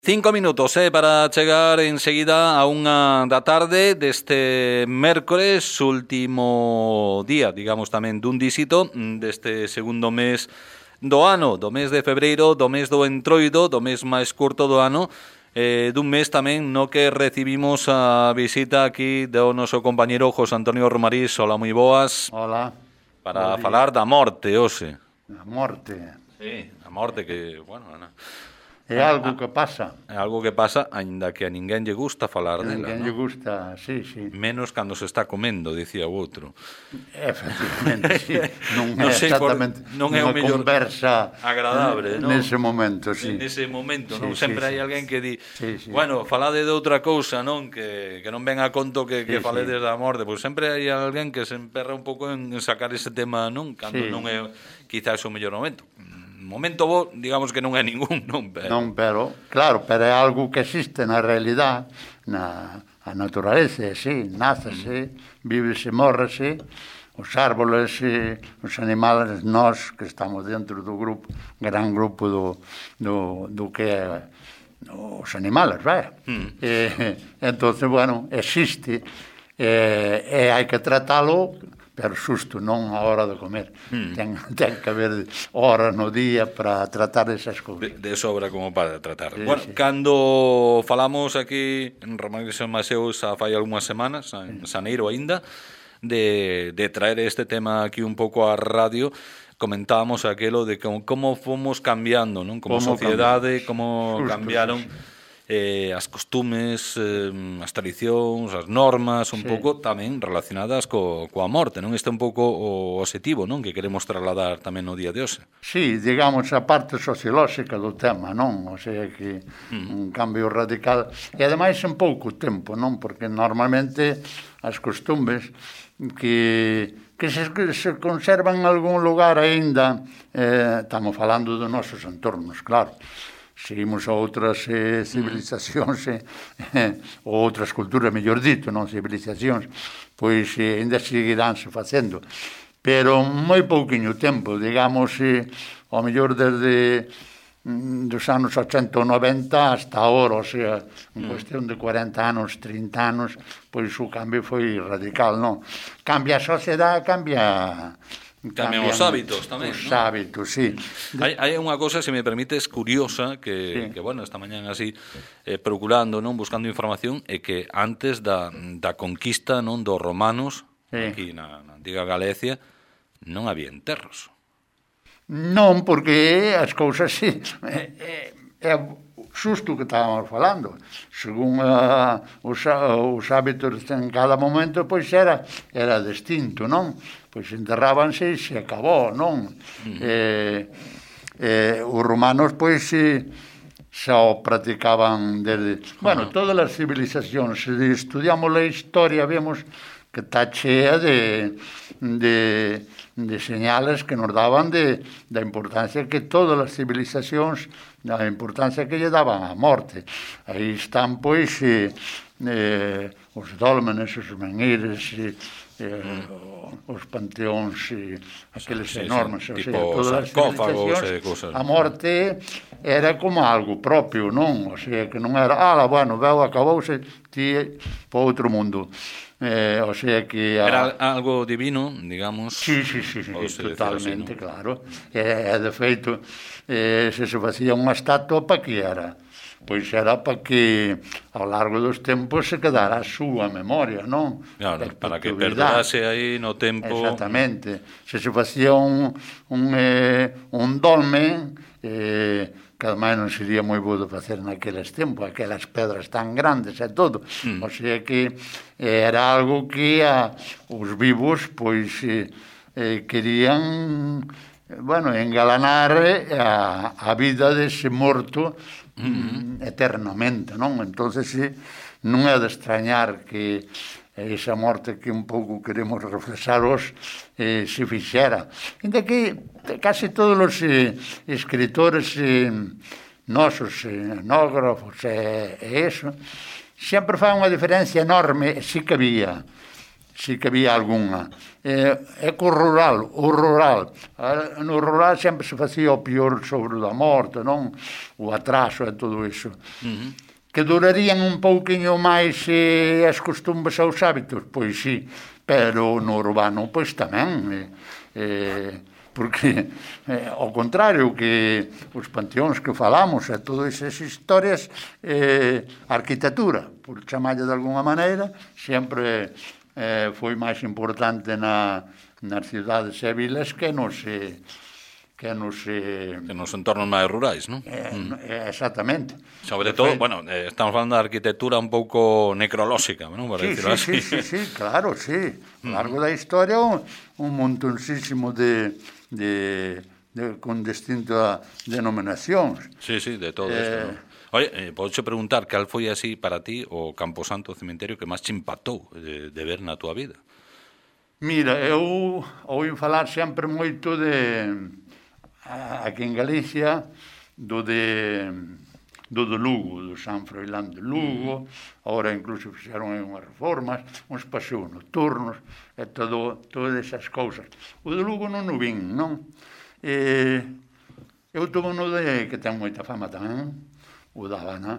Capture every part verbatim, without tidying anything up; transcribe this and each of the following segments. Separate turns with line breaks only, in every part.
Cinco minutos eh, para chegar enseguida a unha da tarde deste mércores, último día, digamos tamén dun díxito deste segundo mes do ano, do mes de febreiro, do mes do entroido, do mes máis curto do ano, eh, dun mes tamén no que recibimos a visita aquí do noso compañeiro José Antonio Romarís. Hola, moi boas.
Hola.
Para falar da morte, hoxe.
A morte.
Sí, a morte que, bueno, Ana,
é algo que pasa.
É algo que pasa, aínda que a ninguén lle gusta falar
a
dela,
ninguén
¿no?
lle gusta, sí, sí.
Menos cando se está comendo, dicía o outro.
Efectivamente, sí. Non
Non
é
sei por-
exactamente
non é o
unha
mellor
conversa
agradable, ¿no?
nese momento, sí.
Nese momento,
Sí,
non?
sí,
Sempre
sí.
hai alguén que di,
Sí, sí.
bueno, falade de outra cousa, non? Que, que non ven a conto que, que
Sí,
faledes
sí.
da morte. Pois sempre hai alguén que se emperra un pouco en sacar ese tema, non? Cando
Sí.
non é quizás o mellor momento. Momento bo, digamos que non é ningún, non? Pero...
Non, pero, claro, pero é algo que existe na realidade, na a naturaleza, sí, nácese, vívese, mórrese, os árboles, eh, os animales, nós que estamos dentro do grupo, gran grupo do, do, do que é os animales, vai? Mm. Eh, entonces, bueno, existe, eh, e hai que tratalo, pero xusto, non a hora de comer. Mm. Ten, ten que haber horas no día para tratar esas cousas.
De, de sobra como para tratar.
Sí,
bueno,
sí.
cando falamos aquí en Romarís e Maseus a fai algunhas semanas, en Xaneiro aínda, de, de traer este tema aquí un pouco á radio, comentábamos aquelo de como, como fomos cambiando, non? Como, como sociedade, como
Justo,
cambiaron
sí, sí.
Eh, as costumes, eh, as tradicións, as normas, un
Sí.
pouco tamén relacionadas co, coa morte, non? Este é un pouco o objetivo, non? Que queremos trasladar tamén no día de hoxe.
Sí, digamos, a parte sociolóxica do tema, non? O sea que mm. un cambio radical. E ademais en pouco tempo, non? Porque normalmente as costumbres que, que, se, que se conservan en algún lugar aínda, eh, estamos falando dos nosos entornos, claro. Seguimos a outras eh, civilizacións eh, eh, ou outras culturas, mellor dito, non civilizacións, pois eh, ainda seguiránse facendo. Pero moi pouquiño tempo, digamos, eh, ao mellor desde mm, dos anos ochenta ou noventa hasta ahora, o sea, en cuestión de cuarenta anos, trinta anos, pois o cambio foi radical, non? Cambia a sociedade, cambia...
Cambian os hábitos tamén,
os
non?
hábitos, sí.
Hai, hai unha cousa, se me permites, curiosa, que, sí. que bueno, esta mañán así, eh, procurando, non, buscando información, é que antes da, da conquista, non, dos romanos, sí. aquí na, na antiga Galicia, non había enterros.
Non, porque as cousas, sí, é, é xusto que estábamos falando. Según uh, os, os hábitos en cada momento, pois era, era distinto, non? Pois enterrábanse e se acabou, non? Uh-huh. Eh, eh, os romanos, pois, eh, xa o practicaban desde... Uh-huh. Bueno, todas as civilizacións, se estudiamos a historia, vemos que está chea de, de, de señales que nos daban de, da importancia que todas as civilizacións, da importancia que lle daban á morte. Aí están, pois, eh, eh, os dólmenes, os menhires, eh, eh, os panteóns, eh, aqueles
sí,
enormes,
sí,
o sea,
tipo
todas as civilizacións, a morte era como algo propio, non? O sea, que non era, ah, bueno, veo, acabouse, ti para outro mundo. Eh, o sea que... A...
Era algo divino, digamos.
Sí, sí, sí, sí, totalmente,
así, ¿no?
Claro. E, de feito, eh, se se facía unha estatua, para que era? Pois era para que ao largo dos tempos se quedara a súa memoria, non?
Claro, para que perdurase aí no tempo.
Exactamente. Se se facía un, un, eh, un dolmen, eh, que ademais non sería moi bo de facer naqueles tempos, aquelas pedras tan grandes e todo. Mm. O sea que era algo que a, os vivos pois eh, eh, querían, bueno, engalanar a, a vida dese morto mm-hmm. eternamente, non? Entonces eh, non é de extrañar que esa morte que un pouco queremos reflexaros eh, se fixera. Ainda que casi todos os eh, escritores eh, nosos, eh, etnógrafos e eh, eso, sempre fan unha diferencia enorme, si que había. si que había algunha. É, é co rural, o rural. No rural sempre se facía o pior sobre o da morte, non? O atraso e todo iso. Uh-huh. Que durarían un pouquiño máis eh, as costumbres e os hábitos? Pois sí, pero no urbano, pois tamén. Eh, eh, porque, eh, ao contrario, que os panteóns que falamos e todas esas historias, eh, a arquitectura, por chamarlle de alguna maneira, sempre eh, foi máis importante na, nas cidades e vilas que nos... Eh, que nos... Eh,
que nos entornos máis rurais, non?
Eh, mm. Exactamente.
Sobre de todo, fe... bueno, eh, estamos falando de arquitectura un pouco necrolóxica, non? Para
sí,
decirlo
sí,
así.
sí, sí, sí, claro, sí. A lo largo da historia un, un montoncísimo de, de, de con distintas denominacións.
Sí, sí, de todo eh... isto, non? Oye, eh, podes preguntar cal foi así para ti o Camposanto, o cemiterio que máis te impactou de, de ver na túa vida?
Mira, eu ouí falar sempre moito de... aquí en Galicia, do de do de Lugo, do San Froilán de Lugo, agora incluso fixeron unhas reformas, uns paseos nocturnos, e todo, todas esas cousas. O de Lugo non o vin, non? E, eu tomo no de que ten moita fama tamén, o da Habana.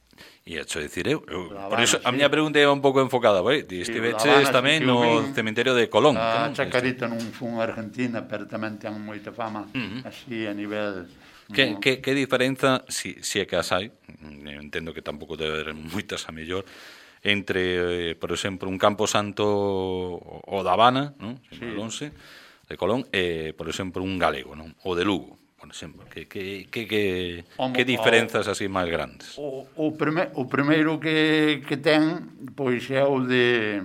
E hecho dicir eu, eu Habana, por iso a miña pregunta é un pouco enfocada, vai, ti estiveches sí, tamén no vin, cemiterio de Colón.
A Chacarita non foi unha Argentina, pero tamén ten moita fama, uh-huh. así a nivel...
Que, no. que, que diferenza, si, si é que as hai, entendo que tampouco debe haber moitas a mellor, entre, eh, por exemplo, un Camposanto o da Habana, non? Sí. De Colón, e, por exemplo, un galego, non? O de Lugo, por exemplo. Que, que, que, que, Como, que diferenzas así máis grandes?
O, o, prime, o primeiro que, que ten, pois, é o de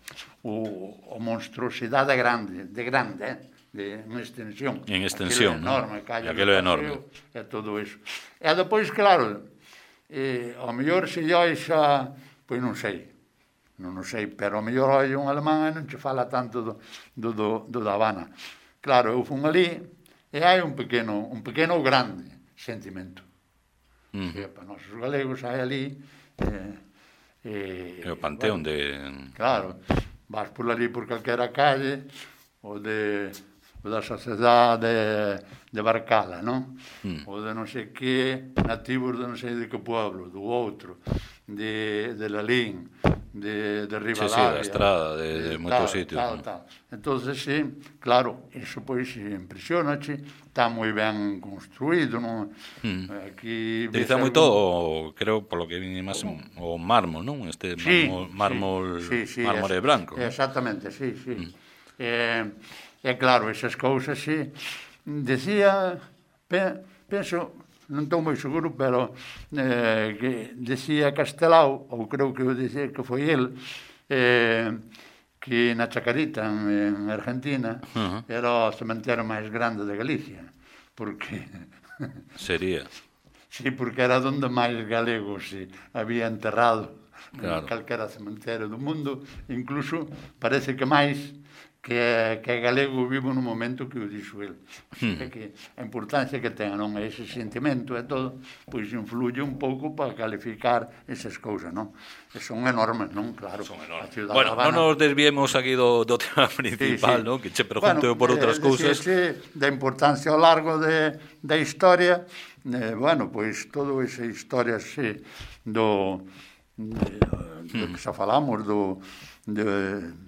o, o monstruosidade grande, de grande, eh? De, en extensión.
En extensión,
aquilo é enorme, calla,
aquilo é enorme.
E todo iso. E depois, claro, eh, ao mellor se llais a, pois non sei, non o sei, pero ao mellor hai un alemán e non che fala tanto do, do, do, do da Habana. Claro, eu fun ali e hai un pequeno, un pequeno grande sentimento. Mm. Que para nós os galegos hai ali eh,
eh, o panteón bueno, de...
Claro, vas por ali por calquera calle o de... o da sociedade de, de Barcala, non? Mm. O de non sei que, nativos de non sei de que pueblo, do outro, de, de Lalín, de, de Rivadavia.
Sí, sí, da estrada, de, de, de moitos sitios.
Tal, tal. Entonces, sí, claro, iso pois impresionache, está moi ben construído, non?
Mm. Aquí... Utiliza moito, algún... creo, polo que vine máis, o mármol, non? Este
sí,
mármol,
sí, sí, sí,
mármore
es,
branco.
Exactamente, sí, sí. Mm. Eh, E claro, esas cousas, sí. Decía, pe, penso, non estou moi seguro, pero eh, que decía Castelao, ou creo que eu dicía que foi el, eh, que na Chacarita, en, en Argentina, uh-huh. era o cementerio máis grande de Galicia, porque...
Sería.
Sí, porque era onde máis galegos se había enterrado, claro. En calquera cementerio do mundo, incluso parece que máis... que, que galego vivo no momento que o dixo el. Hmm. Que a importancia que ten, non, ese sentimento e todo, pois influye un pouco para calificar esas cousas, non? E son enormes, non? Claro.
Son enormes. Bueno, non nos desviemos aquí do, do tema principal, sí, sí. Non? Que che pregunto bueno, por outras eh, cousas.
Sí, da importancia ao largo de, da historia, eh, bueno, pois todo esa historia, sí, do, de, do que xa falamos, do... de,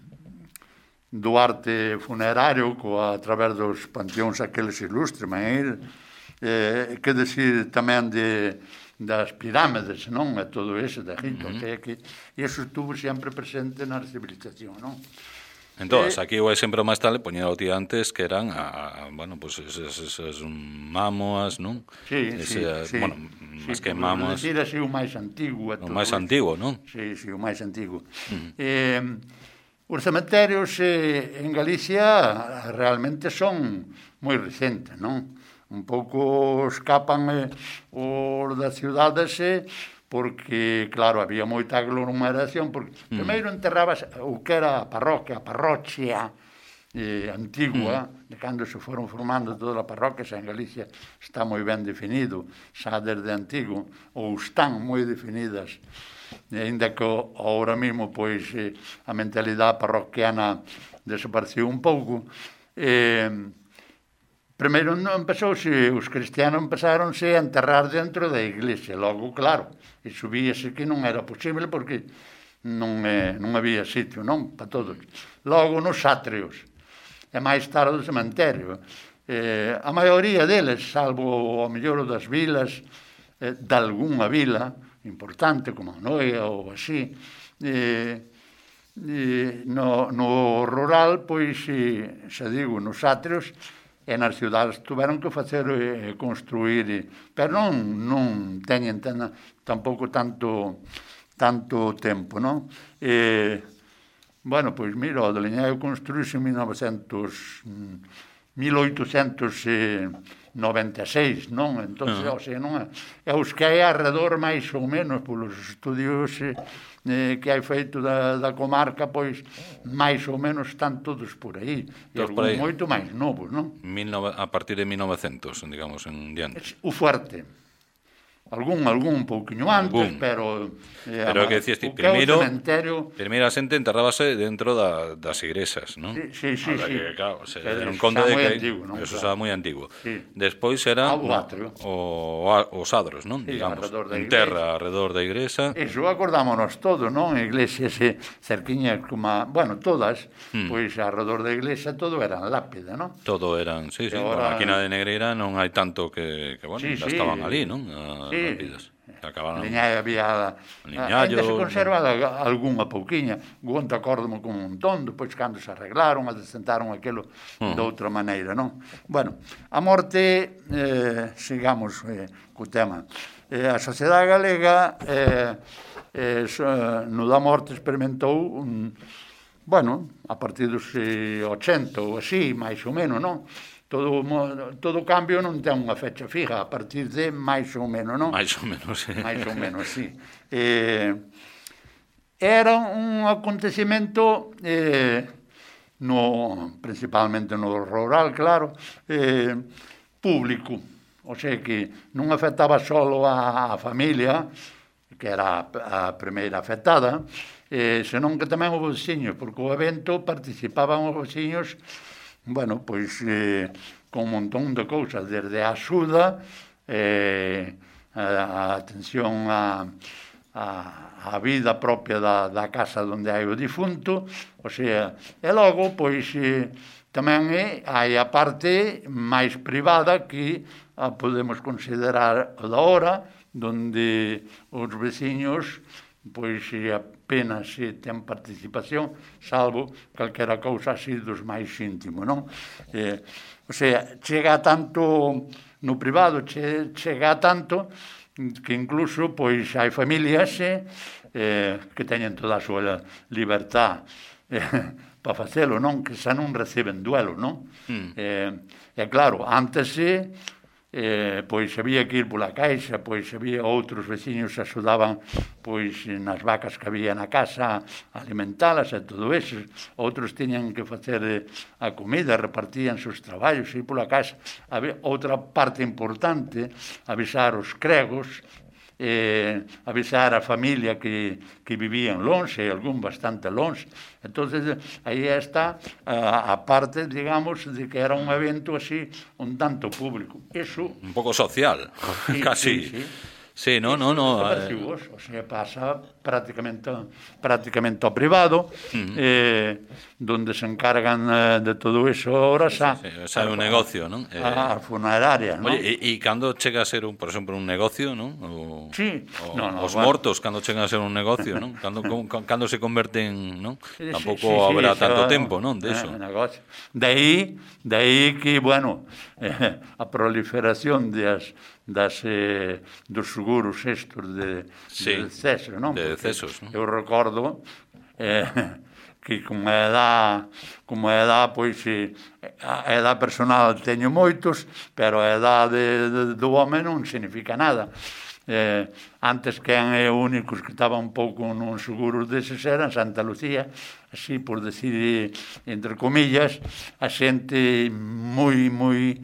do arte funerario coa, a través dos panteóns aqueles ilustres, mas, eh, que decir tamén de, das pirámides, non? E todo eso, de Egipto, uh-huh. que, que iso estuvo sempre presente na civilización, non?
Entón, eh, aquí o exemplo máis tal, poñía o tío antes, que eran, a, a, bueno, pues esas, esas mámoas, non?
Sí, Ese, sí, sí.
Bueno, máis sí, que mámoas...
decir así o máis antigo.
O máis antigo, non?
Sí, sí, o máis antigo. Uh-huh. Eh, Os cementerios eh, en Galicia realmente son moi recentes, non? Un pouco escapan eh, os das cidades eh, porque, claro, había moita aglomeración, porque mm. primeiro enterrabas o que era a parroquia, a parroquia eh, antigua, mm. de cando se foron formando todas as parroquias, en Galicia está moi ben definido, xa desde antigo, ou están moi definidas ainda que agora mesmo pois, a mentalidade parroquiana desapareceu un pouco. Eh, primeiro empezouse, os cristianos empezaronse a enterrar dentro da iglesia, logo, claro, e subíase que non era posible porque non, eh, non había sitio, non, para todos. Logo nos átrios, e máis tarde o cementerio. Eh, a maioría deles, salvo o mellor das vilas, eh, de algunha vila importante, como a Noia ou así, eh, eh, no, no rural, pois, eh, xa digo, nos átrios, e nas cidades tuveron que facer eh, construir, eh, pero non, non teñen ten, tampouco tanto tanto tempo, non? Eh, bueno, pois mira, o de Liñaio construíse en mil oitocentos noventa e seis, non? Entón, uh-huh. O sea, non é, é os que hai alrededor máis ou menos polos estudios eh, que hai feito da, da comarca, pois máis ou menos están todos por aí. E algún moito máis novos, non?
A partir de mil novecentos, digamos, en diante.
O fuerte. Algún, algún pouquiño antes, algún. pero...
Eh, pero que decías ti, primeiro, primeiro a xente enterrábase dentro da, das igrexas, non?
Sí, sí, sí.
sí.
Que,
claro, se deron conta de que antigo, non? Eso claro. Xa moi antigo. Sí. Despois era o, o, os adros, non? Sí, digamos, en terra, alrededor da igrexa.
Eso acordámonos todos, non? Iglesias cerquiñas como... A, bueno, todas, hmm. pois alrededor da iglesia todo eran lápida, non?
Todo eran, sí, sí. Ahora... Bueno, aquí na de Negreira non hai tanto que, que bueno, sí, já sí. estaban ali, non? A,
sí. Rápidas. Acabaron... Liñaio había...
Liñaio...
Ainda se conserva algunha pouquiña. Gonta acórdamo con un montón, depois cando se arreglaron, adesentaron aquilo uh-huh. de outra maneira, non? Bueno, a morte, eh, sigamos eh, co tema. Eh, a sociedade galega eh, eh, no da morte experimentou un, bueno, a partir dos eh, ochenta ou así, máis ou menos, non? Todo, todo cambio non ten unha fecha fija, a partir de máis ou menos, non?
Mais ou menos, sí.
Mais ou menos, sí. Eh, era un acontecimento, eh, no, principalmente no rural, claro, eh, público. O sea que non afectaba só a, a familia, que era a, a primeira afectada, eh, senón que tamén os veciños, porque o evento participaban os veciños. Bueno, pois eh, con un montón de cousas, desde a axuda, eh, a, a atención a, a, a vida propia da, da casa onde hai o difunto, o sea, e logo, pois, eh, tamén é, hai a parte máis privada que a podemos considerar a da hora, onde os veciños, pois, apenas se ten participación, salvo calquera cousa así dos máis íntimos, non? Eh, o sea, chega tanto no privado, che, chega tanto que incluso, pois, hai familias eh, que teñen toda a súa libertad eh, para facelo, non? Que xa non reciben duelo, non? Mm. Eh, e claro, antes se... Eh, pois había que ir pola caixa, pois había outros veciños que axudaban pois nas vacas que había na casa a alimentalas e todo eso, outros tiñan que facer a comida, repartían seus traballos, ir pola casa. Había outra parte importante, avisar os cregos, eh, avisar a familia que, que vivían lonxe, algún bastante lonxe. Entonces, aí está a, a parte, digamos, de que era un evento así, un tanto público. Eso...
Un pouco social, sí, casi.
Sí, sí.
Sí, no, no, no.
O sea, pasa prácticamente, prácticamente ao privado, uh-huh. eh, donde se encargan eh, de todo eso ahora xa.
Sí, sí, xa é un negocio, non?
Eh, a funeraria, non?
Oye, e, e cando chega a ser, un, por exemplo, un negocio, non? O,
sí.
O,
no, no,
os
bueno.
mortos, cando chegan a ser un negocio, non? Cando, cando se converten, non?
Sí,
tampouco
sí, sí,
haberá
sí,
tanto
xa,
tempo, non? De eso.
Eh, negocio. De aí, de aí que, bueno, eh, a proliferación das das eh, dos seguros estos de,
sí,
de deceso, non?
De decesos, non?
Eu recordo eh, que como a edad, como a edad, pois, eh, a edad personal teño moitos, pero a edad de, de, do home non significa nada. Eh, antes quen é únicos que estaban un pouco non seguros deses eran Santa Lucía, así por decir entre comillas, a xente moi, moi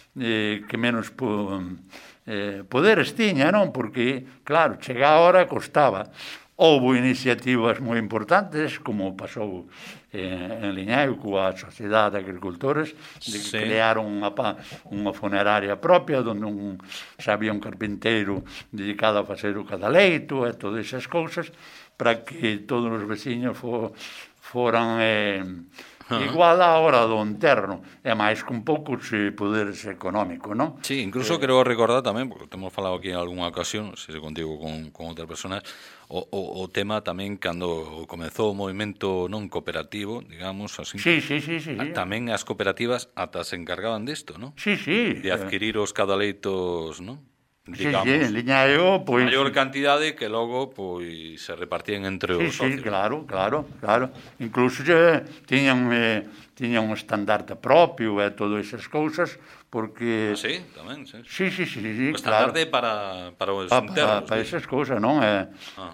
eh, que menos po, eh, poderes tiña, non? Porque, claro, chega a hora costaba. houve iniciativas moi importantes, como pasou en Liñaio coa Sociedade de Agricultores, de que sí. crearon unha, unha funeraria propia, onde un, sabía un carpinteiro dedicado a facer o cadaleito e todas esas cousas, para que todos os veciños for, foran eh, igual á hora do enterro, e máis con poucos poderes económicos, non?
Sí, incluso eh, quero recordar tamén, porque temos falado aquí en algunha ocasión, se sei contigo con, con outras personas, o, o, o tema tamén cando comezou o movimento non cooperativo, digamos, así.
Sí, sí, sí, sí, sí.
Tamén as cooperativas ata se encargaban disto, non?
Sí, sí.
De adquirir os cadaleitos, non? Digamos,
sí, sí, en Liñaio, pois...
maior cantidade que logo pois se repartían entre os
sí,
socios.
Sí, claro, claro, claro. Incluso eh, tiñan, eh, tiñan un estandarte propio e todas esas cousas, porque...
Ah, sí, tamén, sí.
Sí, sí, sí, sí,
o
claro.
estandarte para, para os
pa,
enterros.
Para pa esas cousas, non? Eh,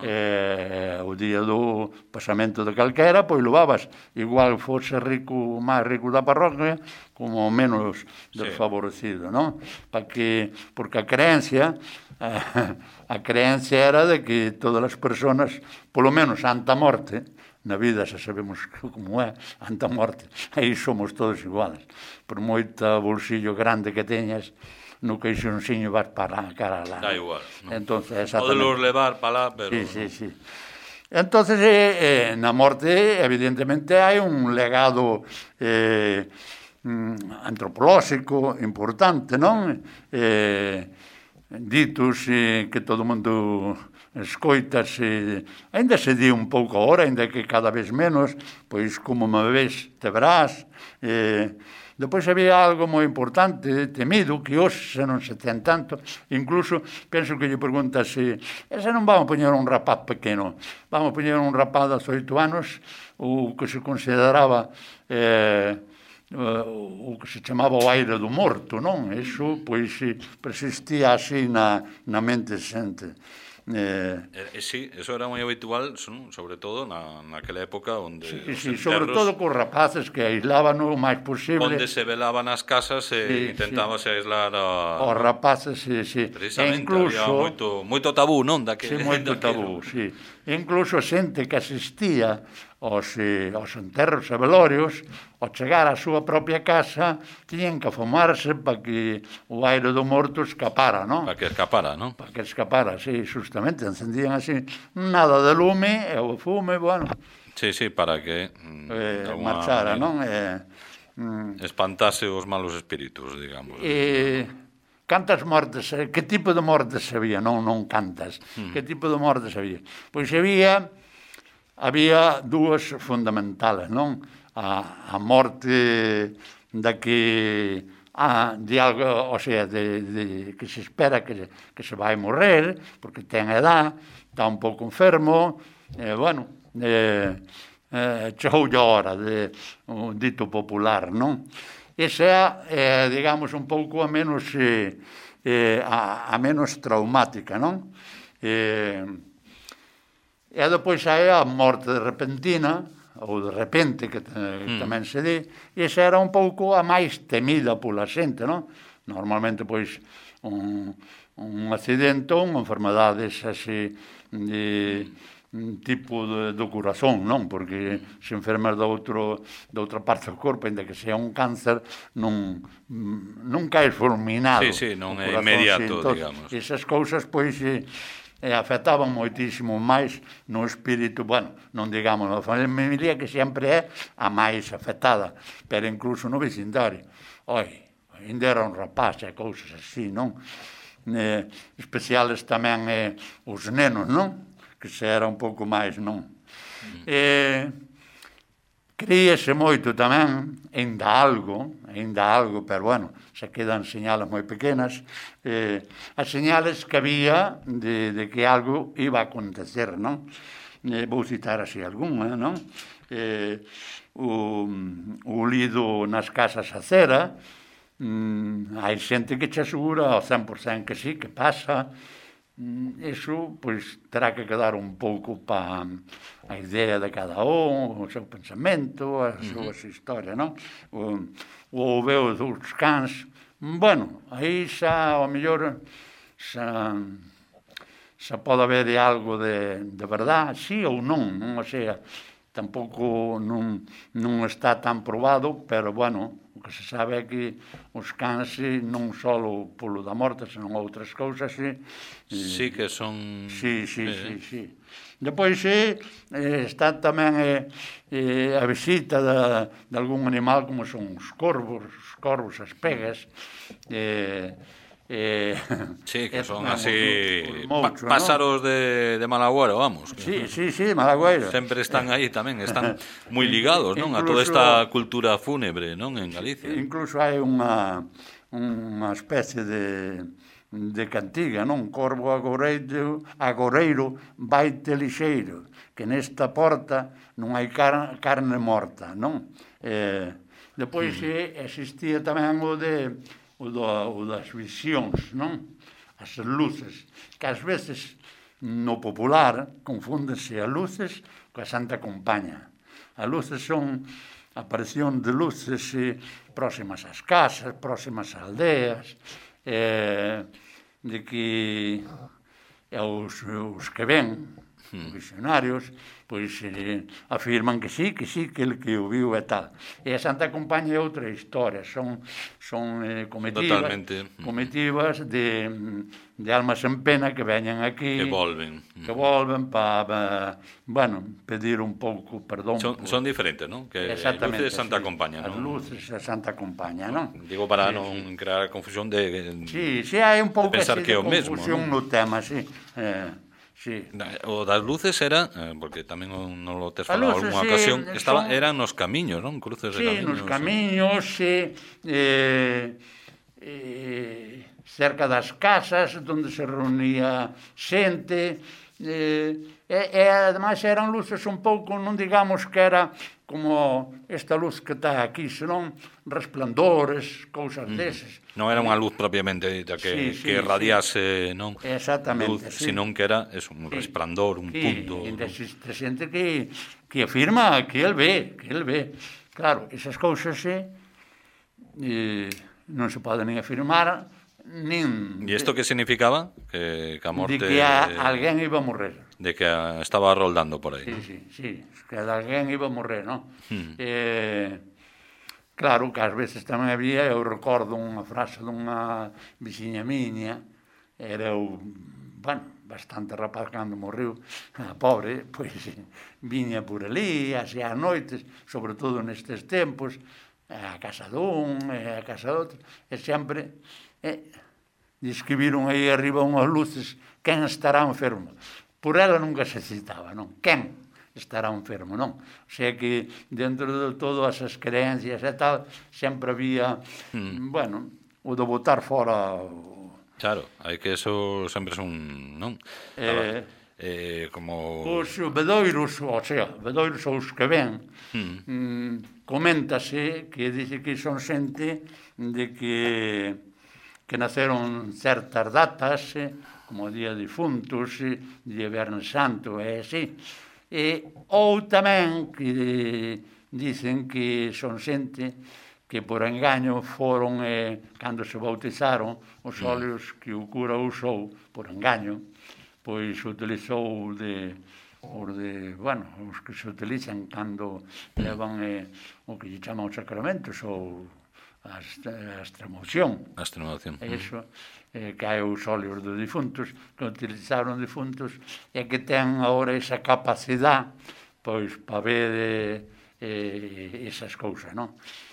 eh, o día do pasamento de calquera, pois levabas, igual fose rico, máis rico da parroquia, como menos desfavorecido, sí. non? Pa que, porque a creencia, eh, a creencia era de que todas as persoas, polo menos ante a morte, na vida xa sabemos como é, ante a morte, aí somos todos iguales. Por moito bolsillo grande que teñas, no queixonxiño vas para a cara lá.
Da igual. No.
Entonces,
podelos levar para lá, pero...
Sí, sí, sí. Entonces, eh, eh, na morte, evidentemente, hai un legado eh, antropolóxico importante, non? Eh, ditos eh, que todo mundo escoitas, eh, ainda se di un pouco ahora, ainda que cada vez menos, pois como me ves, te verás. Eh, depois había algo moi importante, temido, que hoxe se non se ten tanto, incluso penso que lle pregunta se, ese non vamos a poñer un rapaz pequeno, vamos a poñer un rapaz de oito anos, o que se consideraba eh, o que se chamaba o aire do morto, non? Iso, pois, persistía así na, na mente xente.
Eh, eh, sí, eso era moi habitual, sobre todo na, naquela época onde
sí, sí, enterros, sobre todo cos rapaces que aislában o máis posible,
onde se velaban as casas e sí, intentábase sí. aislar a...
os rapaces, sí, sí.
Precisamente, incluso, había moito, moito tabú, non?
Daquel, sí, moito tabú, sí. Incluso xente que asistía aos, eh, aos enterros e velorios, ao chegar á súa propia casa, tiñen que afumarse para que o aire do morto escapara, non?
Para que escapara, non?
Para que escapara, sí, justamente, encendían así, nada de lume, e o fume, bueno...
Sí, sí, para que... Mm,
eh, marchara, non? Eh,
mm, espantase os malos espíritus, digamos.
Eh, cantas mortes, que tipo de mortes había? Non, non cantas. Mm. Que tipo de mortes había? Pois había... había dúas fundamentales, non? A, a morte da que a, de algo, o sea, de, de, que se espera que, que se vai morrer, porque ten edad, está un pouco enfermo, eh, bueno, eh, eh, chegou a hora, de, un dito popular, non? Esa é, eh, digamos, un pouco a menos, eh, eh, a, a menos traumática, non? Eh, E depois hai a morte repentina, ou de repente, que mm. tamén se di, e esa era un pouco a máis temida pola xente, non? Normalmente, pois, un, un accidente ou unha enfermedade así de tipo de, do corazón, non? Porque se enfermas de, outro, de outra parte do corpo, ainda que sea un cáncer, non, non caes fulminado.
Sí, sí, non é inmediato, sí, digamos.
Esas cousas, pois... e afectaban moitísimo máis no espírito, bueno, non digamos na familia, que sempre é a máis afectada, pero incluso no vecindario. Oi, ainda era un rapaz e cousas así, non? Eh, especiales tamén eh, os nenos, non? Que se era un pouco máis, non? Mm. Eh, Críese moito tamén, ainda algo, ainda algo, pero bueno, se quedan señales moi pequenas, eh, as señales que había de, de que algo iba a acontecer, non? Eh, vou citar así algunha, non? Eh, o, o lido nas casas a cera, mm, hai xente que che asegura ao cen por cento que sí, que pasa. Iso, pois, terá que quedar un pouco para a idea de cada un, o seu pensamento, as súas historias, non? O, o veo dos cans, bueno, aí xa, ao mellor, xa, se pode haber algo de, de verdad, sí ou non, non o sea, tampouco non, non está tan probado, pero, bueno, o que se sabe é que os cans non só polo da morte, senón outras cousas.
Sí que son...
Sí, sí, sí, sí. Depois eh, está tamén eh, eh, a visita de, de algún animal como son os corvos, os corvos, as pegas. Eh, eh,
sí, que son así
os, os mouchos,
pa pásaros, ¿no? de, de Malagüero, vamos.
Sí, sí, sí, Malagüero.
Sempre están aí tamén, están moi ligados, non? A toda esta cultura fúnebre, non? En Galicia.
Incluso hai unha, unha especie de... de cantiga, non? Corvo agoreiro, agoreiro vaite lixeiro, que nesta porta non hai car carne morta, non? Eh, depois mm. existía tamén o de o, do, o das visións, non? As luces, que ás veces no popular confúndense as luces coa Santa Compaña. As luces son aparición de luces eh, próximas ás casas, próximas ás aldeas, eh, de que os, os que ven, os visionarios, pois eh, afirman que sí, que sí, que el que o viu é tal. E a Santa Compaña é outra historia, son, son eh, comitivas, comitivas de, de almas en pena que veñan aquí,
que volven,
que volven para, pa, bueno, pedir un pouco perdón.
Son, por... son diferentes, non? Que luces de Santa sí, Compaña, non?
As luces de Santa Compaña, non?
Digo para
sí,
non
sí.
crear confusión de,
sí, sí, hai un pouco
pensar que é o mesmo,
confusión
non?
No tema, sí. Eh, Sí.
O das luces era, porque tamén non lo tes falado algunha ocasión,
sí,
estaba,
son...
eran nos camiños, non? Cruces de
sí,
camiños.
Nos camiños, sí, eh, eh, cerca das casas, onde se reunía xente, eh, e, e ademais eran luces un pouco, non digamos que era como esta luz que está aquí, senón resplandores, cousas deses.
Non era unha luz propiamente que, sí, sí, que radiase, sí. Non?
Exactamente,
luz,
sí.
Senón que era eso, un resplandor, un
sí,
punto.
E existe xente que, que afirma que el ve, que el ve. Claro, esas cousas eh, eh, non se poden nin afirmar, nin...
E isto que significaba? Que, que a morte...
De que a, alguén iba a morrer.
De que a, estaba roldando por aí.
Sí, sí, sí, que alguén iba a morrer, non?
Hmm.
Eh, claro, que ás veces tamén había, eu recordo unha frase dunha veciña miña, era o, bueno, bastante rapaz cando morreu, a pobre, pois viña por ali, así ás noites, sobre todo nestes tempos, a casa dun, a casa doutro, e sempre... Eh, describiron aí arriba unhas luces, quen estará enfermo? Por ela nunca se citaba, non? Quen estará enfermo, non? O sea que dentro de todas as creencias e tal, sempre había, mm. bueno, o de botar fora... O...
Claro, hai que eso sempre son, non? Eh, eh, como...
Os bedoiros, o sea, bedoiros os que ven, mm. Mm, coméntase que dice que son xente de que... que naceron certas datas, como o Día de Difuntos, Día de Viernes Santo, e así. E, ou tamén que dicen que son xente que por engaño foron, eh, cando se bautizaron, os óleos que o cura usou por engaño, pois utilizou de, os de, bueno, os que se utilizan cando levan eh, o que lle chaman os sacramentos, ou a extremoción.
A extremoción.
Eso, eh, que hai os óleos de difuntos, que utilizaron difuntos, e que ten agora esa capacidade, pois, para ver eh, eh, esas cousas, non?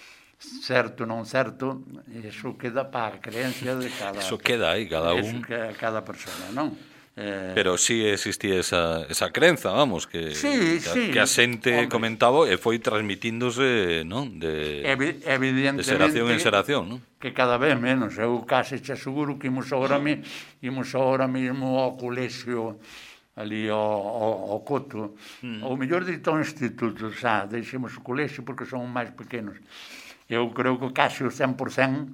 Certo, non certo, eso queda para a creencia de cada...
Eso queda aí, cada un...
Eso queda cada persona, non?
Eh... Pero sí existía esa, esa crenza, vamos, que,
sí,
que,
sí,
que a xente comentaba e foi transmitíndose, non? De,
evidentemente,
de xeración en xeración, non?
Que cada vez menos. Eu case che seguro que imos agora, mi, imos agora mesmo ao colexio, ali ao, ao, ao Coto, mm. ou mellor dito ao instituto, xa, deixemos o colexio porque son máis pequenos. Eu creo que case o cen por cento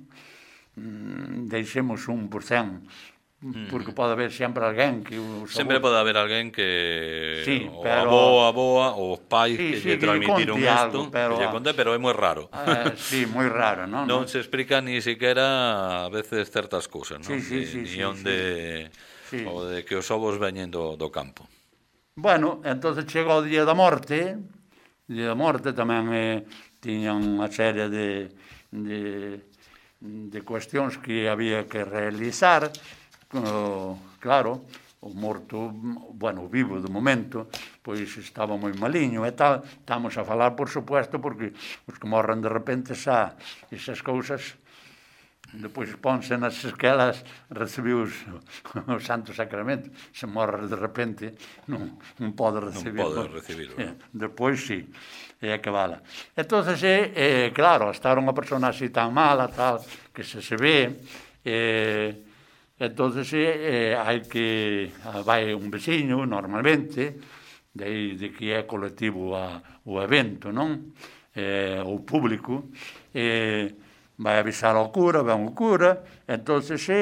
mm, deixemos un por cento, porque pode haber sempre alguén que os
sempre pode haber alguén que
sí,
o
pero...
aboa, aboa, ou os pais sí, que
sí,
lle transmitiron isto,
pero...
que lle conte, pero é moi raro.
Eh, sí, moi raro, non?
Non se explica ni siquiera a veces certas cousas, non?
Sí, sí, sí,
ni
sí,
onde
sí. sí.
O de que os ovos veñen do, do campo.
Bueno, entonces chegou o día da morte, o día da morte tamén eh, tiñan unha serie de, de, de cuestións que había que realizar, uh, claro, o morto, bueno, vivo de momento, pois estaba moi maliño e tal. Estamos a falar, por supuesto, porque os que morren de repente xa esas cousas, depois ponse nas esquelas, recibiu os, o Santo Sacramento. Se morre de repente, non, non pode recibir.
Non pode recibirlo.
Eh, depois, sí, é a que vala. Entón, eh, claro, estar unha persona así tan mala, tal, que se se ve, eh, entón, eh, hai que, vai un veciño, normalmente, de aí de que é colectivo a, o evento, non? Eh, o público, eh, vai avisar ao cura, ven o cura, entón,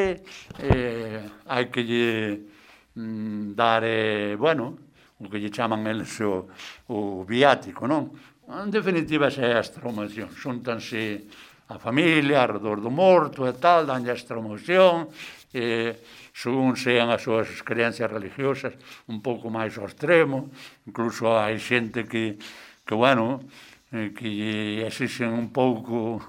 eh, hai que lle mm, dar, eh, bueno, o que lle chaman eles o, o viático, non? En definitiva, esa é a extremación. Xúntanse a familia, alrededor do morto e tal, danlle a extremación, eh, según sean as súas creencias religiosas, un pouco máis ao extremo. Incluso hai xente que, que bueno, eh, que exixen un pouco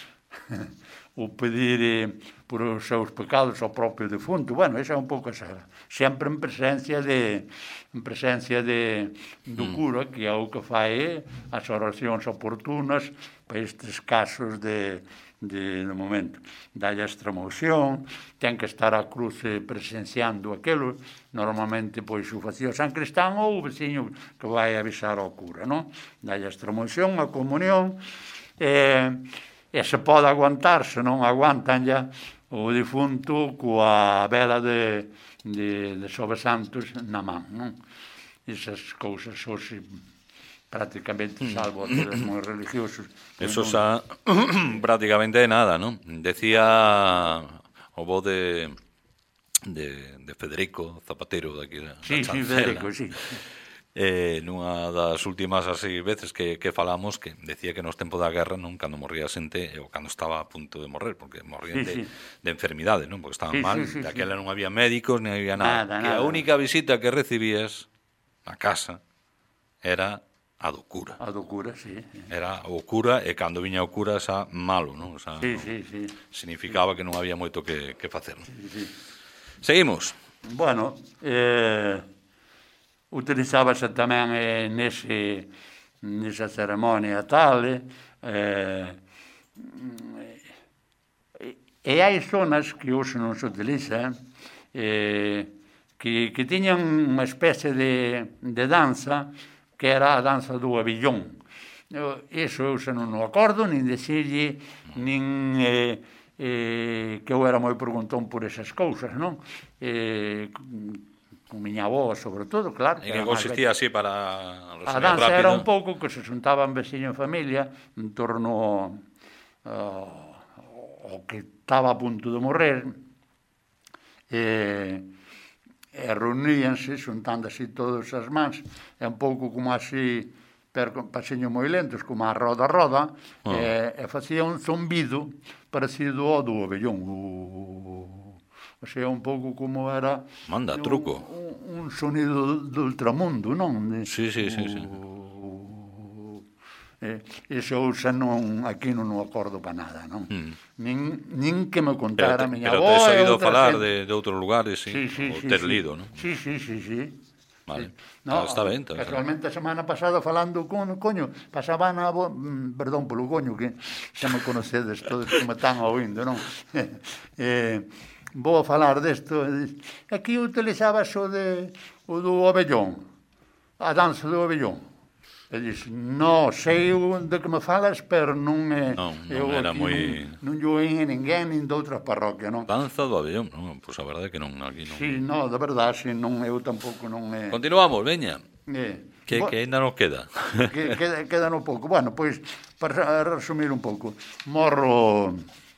o pedir eh, por os seus pecados ao propio defunto. Bueno, esa é un pouco esa, sempre en presencia de en presencia de do cura, que é o que fai as oracións oportunas para estes casos de de, de momento. Dalle a extremoción, ten que estar a cruz presenciando aquilo. Normalmente, pois, o facía o San Cristán ou o veciño que vai avisar ao cura, non? Dalle a extremoción, a comunión, e, e se pode aguantar, se non aguantan ya o difunto coa vela de, de, de Xovesantos na man, non? Esas cousas, hoxe, prácticamente, salvo aqueles moi religiosos.
Eso xa prácticamente nada, non? Decía o voz de, de, de Federico Zapatero daqui da
sí,
Chancela.
Sí, Federico, sí.
Eh, nunha das últimas así veces que, que falamos, que decía que nos tempos da guerra, non, cando morría xente, ou cando estaba a punto de morrer, porque morrían
sí,
de,
sí.
de enfermidade, non? Porque estaban
sí,
mal,
sí, sí,
daquela
sí.
non había médicos, nem había nada,
Nada,
que
nada.
a única visita que recibías a casa era a do cura.
A do cura, sí.
Era o cura, e cando viña o cura xa malo, non? O sea,
sí, sí, sí.
Significaba que non había moito que, que facer. Non?
Sí, sí.
Seguimos.
Bueno, eh, utilizábase tamén eh, nese, nesa ceremonia tal, eh, e hai zonas que hoxe non se utiliza, eh, que, que tiñan unha especie de, de danza, que era a danza do abillón. Iso eu xa non o acordo, nin decirlle, nin eh, eh, que eu era moi preguntón por esas cousas, non? Eh, con miña avó, sobre todo, claro.
E que consistía así para...
A danza rápido. Era un pouco que se xuntaban veciño e familia en torno uh, ao que estaba a punto de morrer, e... Eh, e reuníanse, xuntando así todas as mans, é un pouco como así, per pasiños moi lentos, como a roda-roda, oh. e, e facía un zumbido parecido ao do abellón. Uh, o sea, un pouco como era...
Manda, truco.
Un, un sonido do ultramundo, non? De,
sí, sí, sí,
uh,
sí.
Eh, iso xa non, aquí non o acordo para nada, non? Mm. Nin, nin que me contara a miña avó.
Pero tes oído falar de, de outros lugares, sí?
Sí, sí,
o
sí,
ter
sí.
lido, non?
Sí, sí, sí, sí.
Vale,
sí. No,
está ben. Está
casualmente a semana pasada falando con, coño, pasaban a bo, perdón polo coño, que xa me conocedes todos que me están ouindo, non? eh, vou a falar desto. Aquí utilizaba o, de, o do abellón, a danza do abellón. E dix, no, sei de que me falas, pero non é...
Non, non era moi...
Non, non yo en ninguén, nin doutra parroquia, non?
Danza do abellón, non? Pois a verdade é que non, aquí non...
Sí, no, de verdade, sí, non, eu tampouco non é...
Continuamos, veña.
Eh,
que,
bo...
que ainda nos queda.
que, queda, queda no pouco. Bueno, pois, para resumir un pouco, morro...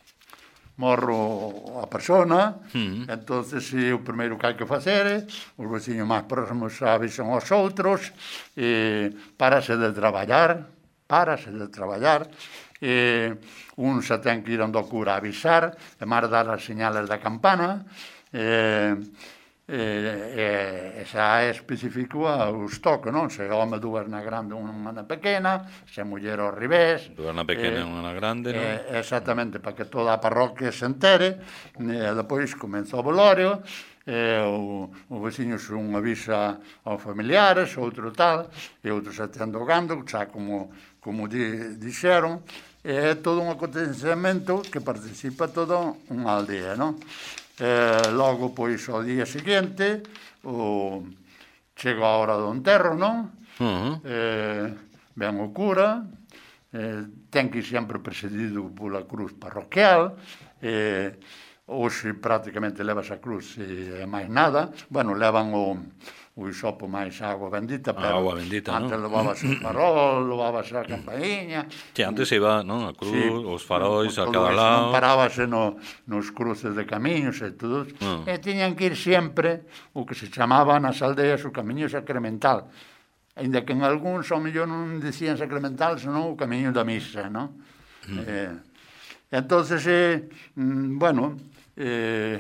morro a persona, mm. entonces si o primeiro que hai que facer, os veciños máis próximos avisan aos outros, eh, párase de traballar, párase de traballar, eh, un se ten que ir onde o cura a avisar, e máis dar as señales da campana, eh, e, e xa é específico o estoque, non? Se home dúas na grande e unha na pequena, se muller ao revés.
Dúas na pequena e unha na grande, non?
Eh, exactamente, para que toda a parroquia se entere, e depois comeza o velorio, e o, o veciño un avisa aos familiares, outro tal, e outro se atende o gando, xa como, como di, dixeron, e é todo un acontecemento que participa toda unha aldea, non? Eh, logo, pois, ao día seguinte, o, chega a hora do enterro, non?
Uh-huh.
Eh, ven o cura, eh, ten que ir sempre precedido pola cruz parroquial, eh, hoxe prácticamente levas a cruz e máis nada, bueno, levan o, o isopo máis agua bendita, pero
agua bendita,
antes
¿no?
levabas o farol, levabas a campainha.
Que antes iba, non? A cruz,
Sí,
os faróis a
todo
cada
eso,
lado.
Non parábase no, nos cruces de camiños e todo.
Mm.
E tiñan que ir sempre o que se chamaba nas aldeas o camiño sacramental. Ainda que en algúns ao mellor non dicían sacramental, senón o camiño da misa, non? Mm. Eh, entonces, eh, bueno, eh,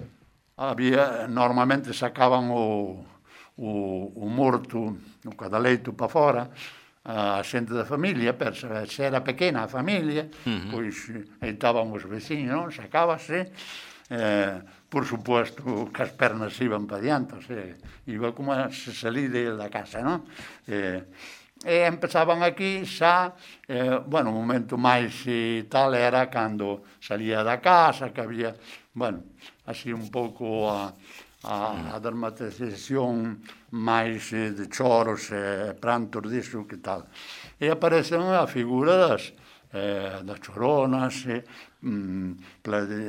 había, normalmente sacaban o, o, o morto, o cadaleito para fora, a xente da familia, pero se era pequena a familia, uh-huh. pois aí estaban os veciños, non? Sacábase, eh, por suposto, que as pernas iban para diante, o sea, iba como a se salir da casa, non? Eh, e empezaban aquí xa, eh, bueno, o momento máis e tal era cando salía da casa, que había, bueno, así un pouco a, a, a dramatización máis eh, de choros e eh, prantos disso que tal. E aparecen a figura das, eh, das choronas, eh, mm,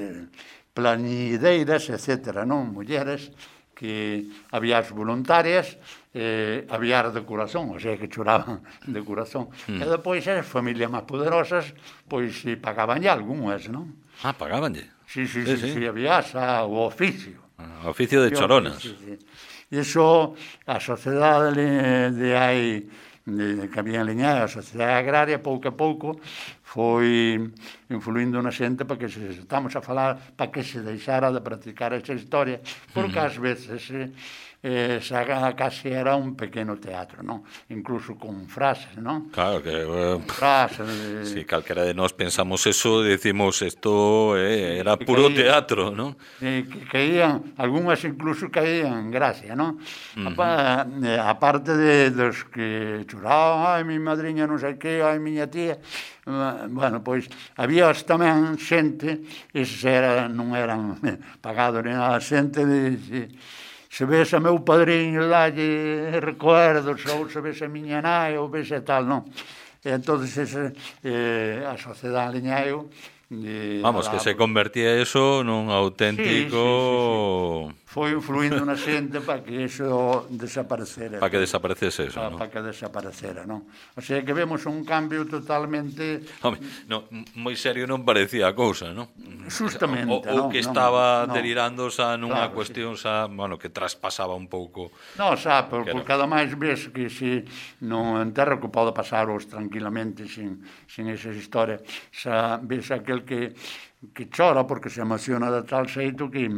plañideiras, etcétera, non? Mulleres que había as voluntarias, eh, había as de corazón, o sea, que choraban de corazón. Mm. E depois as familias máis poderosas, pois si pagaban ya algúnas, non?
Ah, pagabanlle?
Sí, sí, sí, sí, sí, había xa o oficio.
Ah, oficio de choronas.
Sí, sí. E iso, a sociedade de hai, de, que había en Liñá, a sociedade agraria, pouco a pouco, foi influindo na xente para que se, estamos a falar, para que se deixara de practicar esa historia, porque ás veces eh, esa case era un pequeno teatro, non? Incluso con frases, non?
Claro que... Uh,
frases... Eh,
si calquera de nós pensamos eso, decimos esto eh, era puro caían, teatro, non?
Eh, que caían, algunhas incluso caían en gracia, non? Uh-huh. Apa, eh, aparte de dos que choraban, ai, mi madriña non sei que, ai, miña tía... Bueno, pois, había tamén xente, eses era, non eran pagados ni nada, xente de... de se ves a meu padriño, dalle recuerdos, ou se ves a miña nai, ou ves e tal, non? E entón, ese, eh, a sociedade liñaio...
Eh, Vamos, que se convertía eso nun auténtico...
Sí, sí, sí, sí. Foi influindo na xente para que eso desaparecera.
Para que desaparecese eso,
para,
non?
Para que desaparecera, non? O sea, que vemos un cambio totalmente...
Home, no, moi serio non parecía a cousa, non?
Justamente,
o, o
non?
que
non,
estaba
non.
delirando xa nunha
claro,
cuestión
sí.
xa, bueno, que traspasaba un pouco...
Non, xa, por, por cada máis ves que se non enterro que pode pasar os tranquilamente sin, sin esas historias, xa ves aquel que que chora porque se emociona de tal xeito que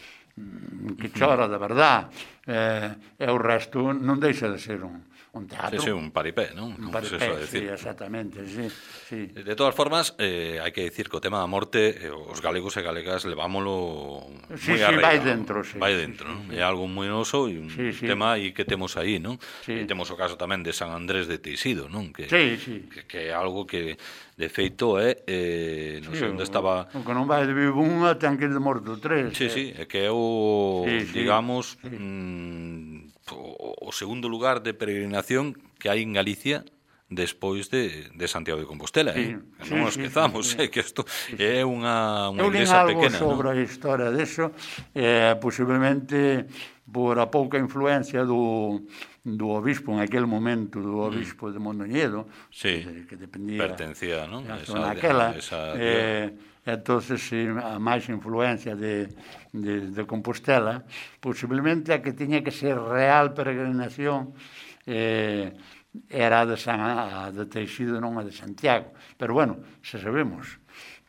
que chora de verdad, eh, e o resto non deixa de ser un, un teatro.
Sí, sí, un paripé, non?
Un paripé, sí, exactamente, sí, sí.
De todas formas, eh, hai que dicir que o tema da morte, eh, os galegos e galegas levámolo
sí,
moi
sí,
arraigado.
vai dentro, sí.
Vai dentro,
sí,
non?
Sí,
é algo moi noso e un
sí, sí.
tema aí que temos aí, non?
Sí.
E temos o caso tamén de San Andrés de Teixido, non? Que,
sí, sí.
Que, que é algo que, de feito, é, eh, non
sí,
sei onde estaba...
O que non vai de vivo unha, ten que ir de morto tres.
Sí,
eh.
sí, é que é o,
sí, sí,
digamos,
sí.
Mmm, o, o segundo lugar de peregrinación que hai en Galicia despois de, de Santiago de Compostela,
sí,
eh?
sí,
non nos
sí,
esquezamos,
sí, sí.
eh, que isto é unha, unha
Eu
iglesia
algo
pequena,
sobre
¿no?
a historia deso, eh, posiblemente por a pouca influencia do, do obispo en aquel momento, do obispo mm. de Mondoñedo,
sí,
que, que dependía,
pertencía, ¿no?
A
esa,
naquela,
esa...
eh, entonces si, a máis influencia de, de, de Compostela, posiblemente a que tiña que ser real peregrinación eh, era a de, San, a de Teixido, non a de Santiago, pero bueno, se sabemos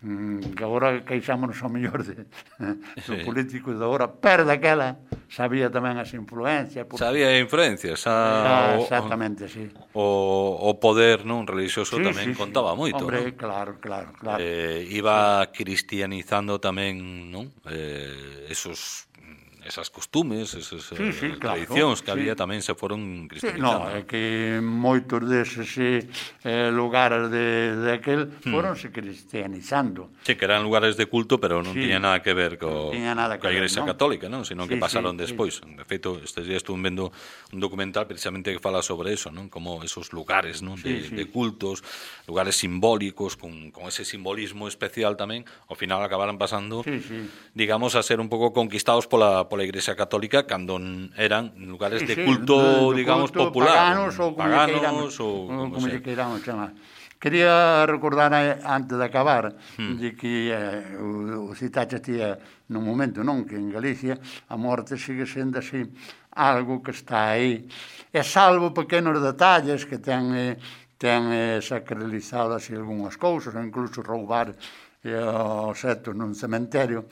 que agora queixámonos ao mellor de, do político de agora, pero daquela sabía tamén as influencias.
Por... Sabía influencias.
A, ah, exactamente, o, sí.
O, o poder non religioso
sí,
tamén
sí,
contaba
sí.
moito.
Hombre,
non?
claro, claro, claro.
Eh, iba sí. cristianizando tamén, non? Eh, esos... esas costumes, esas sí, sí, claro, tradicións que sí. había tamén se foron cristianizando.
Sí, no, é que moitos deses eh, lugares de, de aquel foronse hmm. cristianizando.
Sí, que eran lugares de culto, pero non sí. tiña nada que ver co,
nada
coa Igrexa
¿no?
Católica, non? Sino sí, que pasaron
sí,
despois.
Sí.
De feito, estes días estuve vendo un documental precisamente que fala sobre eso, non? Como esos lugares, non? De, sí, sí. de cultos, lugares simbólicos, con, con ese simbolismo especial tamén, ao final acabaron pasando,
sí, sí.
digamos, a ser un pouco conquistados pola pola Igrexa Católica cando eran lugares sí, de culto,
sí, de, de
digamos,
culto,
popular.
Paganos ou como
paganos,
ou
como,
como lle queiramos chamar. Quería recordar, antes de acabar, hmm. de que eh, o, o citache tía nun momento, non? Que en Galicia a morte sigue sendo así algo que está aí. E salvo pequenos detalles que ten, eh, ten eh, sacralizado así algunhas cousas, ou incluso roubar eh, os setos nun cementerio.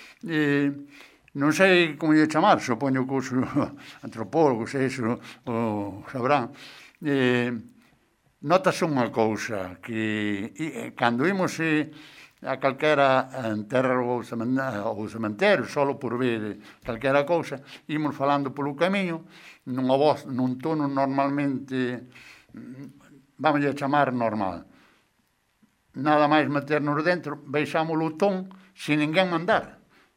E non sei como lle chamar, supoño que os antropólogos eso o sabrán. Eh, notase unha cousa, que e, cando imos e, a calquera enterro ou cementerio, solo por ver calquera cousa, imos falando polo camiño, nunha voz, nun tono normalmente, vamos a chamar normal. Nada máis meternos dentro, baixamos o ton, sin ninguén mandar.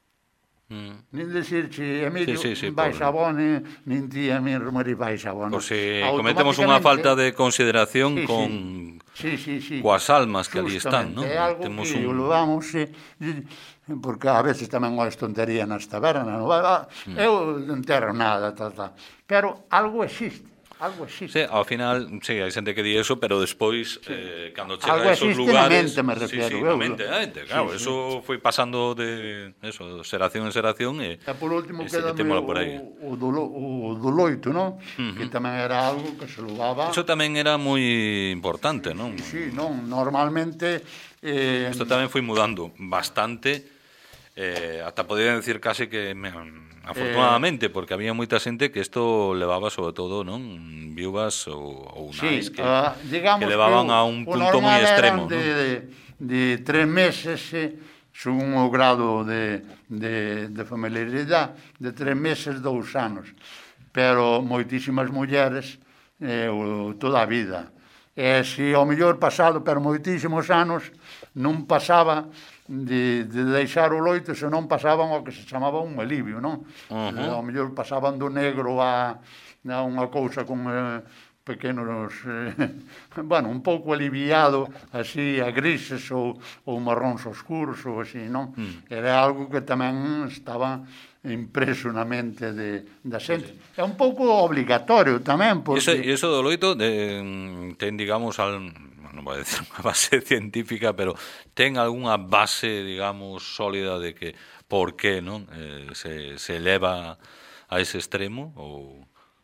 Mm. Nin dicirche, Emilio, sí, sí, sí, vai xabón, nin ti, a min, Romari, vai xabón.
Por si cometemos unha falta de consideración sí, con
sí. Sí, sí, sí.
coas almas que ali están, non?
É algo Temos que un... levamos, eh, porque a veces tamén unha estontería nas tabernas, non vai, ah, mm. eu non entero nada, tal, tal. Pero algo existe. Algo existe.
Sí, ao final, sí, hai xente que di eso, pero despois, sí. eh, cando chega
algo
a esos lugares...
Algo existe me refiero.
Sí, sí, na mente, na mente, claro, sí, eso sí. foi pasando de, eso, xeración en xeración e...
E por último quedame o, o, dolo, o do loito, non? Uh -huh. Que tamén era algo que se levaba...
Eso tamén era moi importante, non?
Sí, non, normalmente...
Eh... Isto tamén foi mudando bastante, eh, ata podría decir casi que... Me, afortunadamente, porque había moita xente que isto levaba sobre todo, non, viúvas ou, ou nais
sí,
que,
uh,
que levaban
que
a un punto moi extremo,
de, non? De, de tres meses, eh, según o grado de, de, de familiaridade, de tres meses, dous anos. Pero moitísimas mulleres eh, o, toda a vida. E se ao mellor pasado, pero moitísimos anos, non pasaba de, de deixar o loito, se non pasaban o que se chamaba un alivio, non? Uh -huh. Ao mellor pasaban do negro a, a unha cousa con eh, pequenos, eh, bueno, un pouco aliviado, así, a grises ou, ou marróns oscuros, ou así, non? Mm. Era algo que tamén estaba impreso na mente de, da xente. Sí. É un pouco obligatorio tamén, porque...
E iso do loito de, ten, digamos, al... non vou decir unha base científica, pero ten algunha base, digamos, sólida de que por que, non? Eh, se, se eleva a ese extremo ou...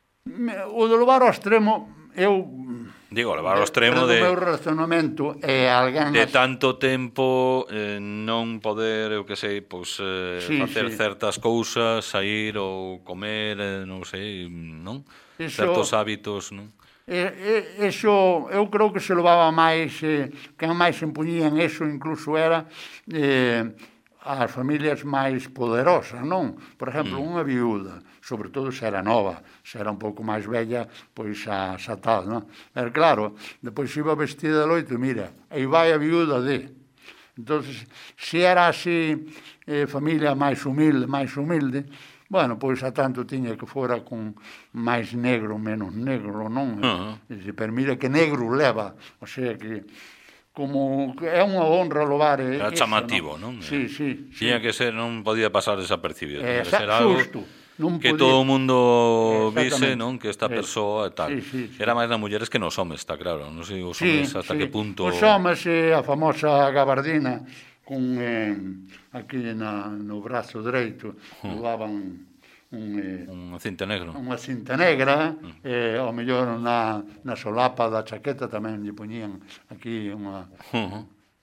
O de levar ao extremo, eu...
Digo, levar ao extremo de...
O meu razonamento é alguén...
De tanto tempo eh, non poder, eu que sei, pois, eh, sí, facer sí. certas cousas, sair ou comer, eh, non sei, non? Eso... Certos hábitos, non?
E, e, eso, eu creo que se levaba máis, eh, quen máis se impuñía en eso incluso era eh, as familias máis poderosas, non? Por exemplo, mm. unha viúda, sobre todo se era nova, se era un pouco máis bella, pois a, a tal, non? Pero claro, depois iba vestida de loito, mira, aí vai a viúda de... Entón, se era así, eh, familia máis humilde, máis humilde, bueno, pois a tanto tiña que fora con máis negro, menos negro, non? Uh -huh. Pero mira que negro leva, o sea que como é unha honra levar
era
esa,
chamativo, non?
non? Sí, sí, sí.
Tiña que ser, non podía pasar desapercibido,
eh,
tiña que ser algo
justo. Non
que
podía...
todo o mundo vise, non? Que esta persoa e tal.
Sí, sí, sí.
Era máis nas mulleres que nos homes, está claro. Non sei os homes
sí,
hasta
sí.
que punto...
Os homes, eh, a famosa gabardina con eh, aquí na, no brazo dereito, uh. levaban un, eh,
unha cinta negra.
Unha cinta negra, uh. eh, ao mellor na, na solapa da chaqueta tamén lle poñían aquí unha... Uh -huh.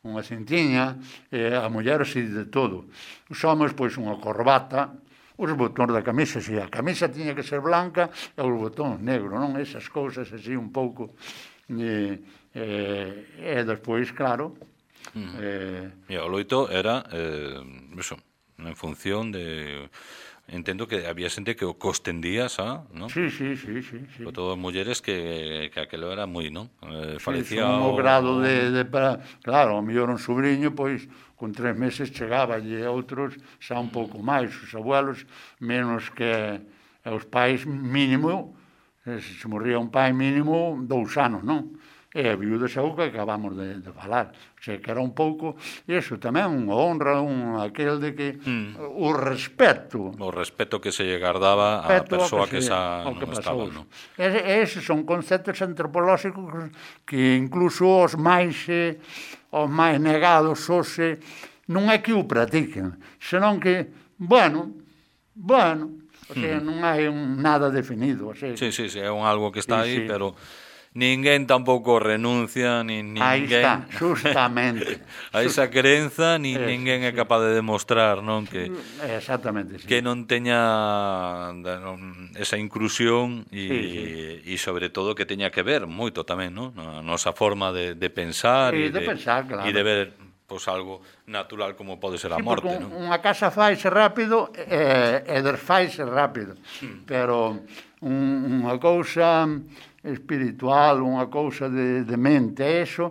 unha cintiña, e a muller así de todo. Os homens, pois, unha corbata, os botóns da camisa, si a camisa tiña que ser blanca e os botóns negros, non? Esas cousas así un pouco. E, e, e despois, claro...
Mm. Eh... E o loito era, eh, eso, en función de... Entendo que había xente que o costendía, xa, non?
Sí, sí, sí, sí, sí.
Sobre todo mulleres que, que aquelo era moi, non? Eh,
falecía sí, o... grado de, de para... Claro, o mellor un sobrinho, pois, con tres meses chegaba, e outros xa un pouco máis, os abuelos, menos que os pais mínimo, se se morría un pai mínimo, dous anos, non? E a viuda xa o que acabamos de, de falar. O sea, que era un pouco, e iso tamén, unha honra, un aquel de que mm. o respeto.
O respeto que se lle guardaba á persoa que, que xa non estaba, non?
E, eses son conceptos antropolóxicos que incluso os máis, eh, os máis negados, os, eh, non é que o practiquen, senón que, bueno, bueno, o sea, mm. non hai un, nada definido. O sea,
sí, sí, sí, é un algo que está sí, aí, sí. Pero... Ninguén tampouco renuncia, ni ninguén...
Aí está, justamente.
A esa creenza, ni es, ninguén é capaz de demostrar, non? Que,
exactamente, sí.
Que non teña esa inclusión e, sí, sí. E sobre todo que teña que ver moito tamén, non? A nosa forma de, de pensar
e
de,
de, pensar, claro.
E de ver pois, algo natural como pode ser a
sí,
morte, non?
Unha casa faise rápido e, e desfaise rápido, mm. pero un, unha cousa... espiritual, unha cousa de, de mente, eso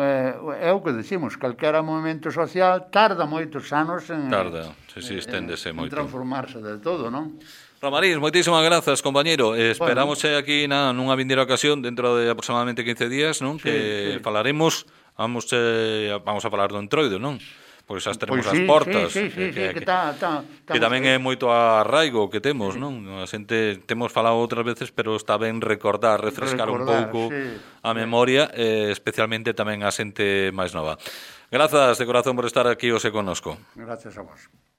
é o que decimos, calquera movimento social tarda moitos anos en,
tarda, sí, sí, esténdese
en, en
moito.
transformarse de todo, non?
Ramarís, moitísimas grazas, compañeiro. Eh, esperamos bueno. aquí na, nunha vindeira ocasión dentro de aproximadamente quince días, non? Sí, que sí. falaremos, vamos, eh, vamos a falar do entroido, non? Pois xa teremos
pois sí,
as portas
sí, sí, sí,
que,
sí, que,
que,
tá, tá,
que tamén é moito arraigo que temos, sí. non? A xente temos falado outras veces, pero está ben recordar, refrescar recordar, un pouco sí, a memoria, eh, especialmente tamén a xente máis nova. Grazas de corazón por estar aquí hoxe connosco.
Gracias a vos.